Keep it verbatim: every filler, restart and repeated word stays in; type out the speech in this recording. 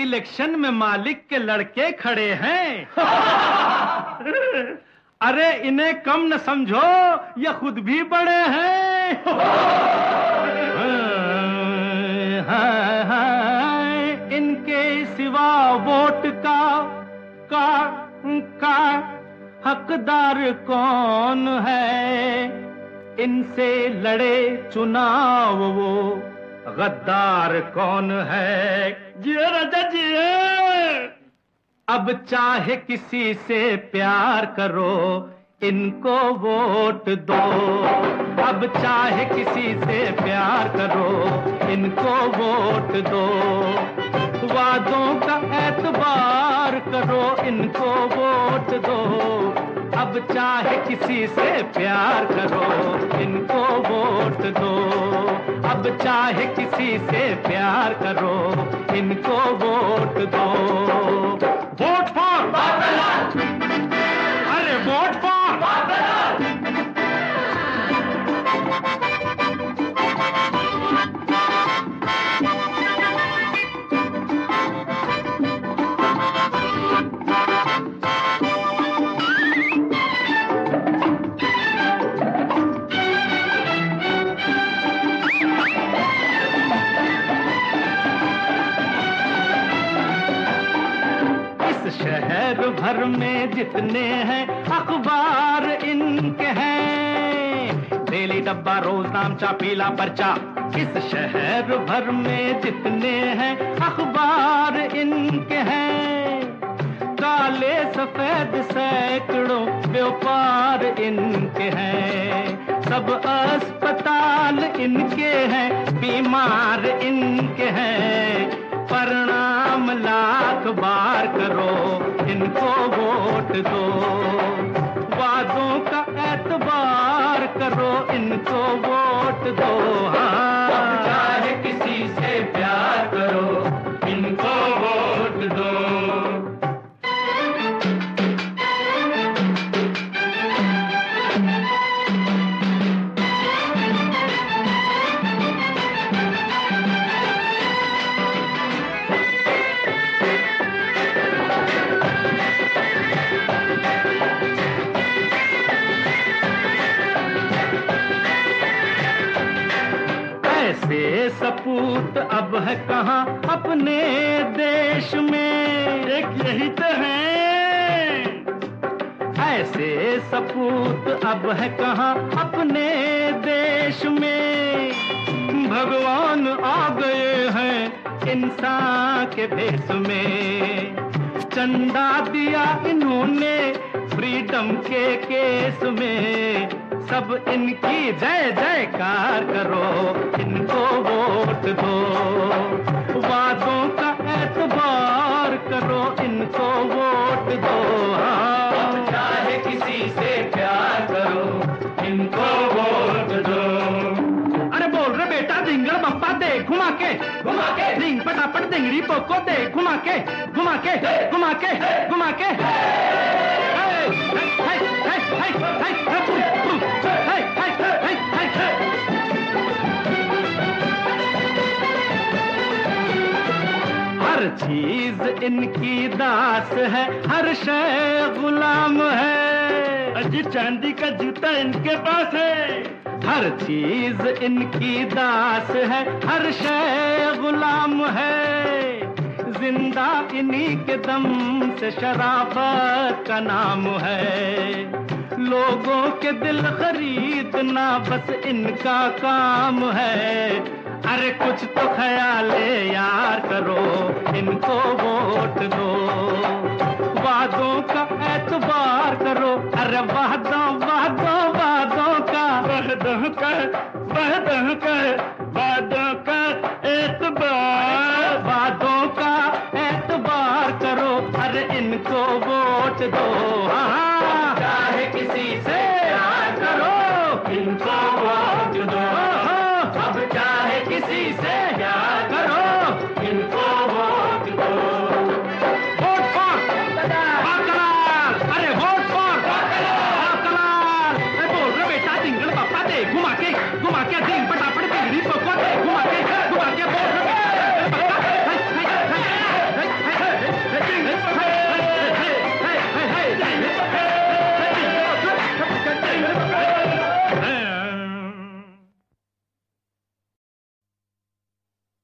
Election में मालिक के लड़के खड़े हैं। अरे इन्हें कम न समझो, ये खुद भी बड़े हैं। हाँ, हाँ, इनके सिवा वोट का का का हकदार कौन है? इनसे लड़े चुनाव वो गद्दार कौन है? जी राजा जी, अब चाहे किसी से प्यार करो, इनको वोट दो। अब चाहे किसी से प्यार करो, इनको वोट दो। वादों का एतबार करो, इनको वोट दो। अब चाहे किसी से प्यार करो, इनको वोट दो। अब चाहे किसी से प्यार करो, इनको वोट दो। वोट फॉर बादल, अरे वोट फॉर बादल। शहर भर में जितने हैं अखबार इनके हैं, डेली डब्बा, रोज नामचा, पीला पर्चा। इस शहर भर में जितने हैं अखबार इनके हैं, काले सफेद सैकड़ों व्यापार इनके हैं। सब अस्पताल इनके हैं, बीमार इनके हैं। परिणाम लाख बार करो, इनको वोट दो। वादों का एतबार करो, इनको वोट दो। हाँ, चाहे किसी से प्यार करो, इनको वोट दो। ऐसे सपूत अब है कहाँ अपने देश में, एक यही तो है। ऐसे सपूत अब है कहाँ अपने देश में। भगवान आ गए हैं इंसान के भेष में। चंदा दिया इन्होंने फ्रीडम के केस में। सब इनकी जय जयकार करो, इनको वोट दो। वादों का एतबार करो, इनको वोट दो। हाँ, चाहे किसी से प्यार करो, इनको वोट दो। अरे बोल रे बेटा, धिंगड़ बप्पा दे घुमा के, घुमा के धिंग पटापट धिंगड़ी पोको दे घुमा के, घुमा के, घुमा के, घुमा के। हर चीज इनकी दास है, हर शय गुलाम है। अजी चांदी का जूता इनके पास है। हर चीज इनकी दास है, हर शय गुलाम है। जिंदा इन्हीं के दम से शराफत का नाम है। लोगों के दिल खरीदना बस इनका काम है। अरे कुछ तो ख्याले यार करो, इनको वोट दो। वादों का एतबार करो, अरे वादों वादों वादों का, वादों का वादों का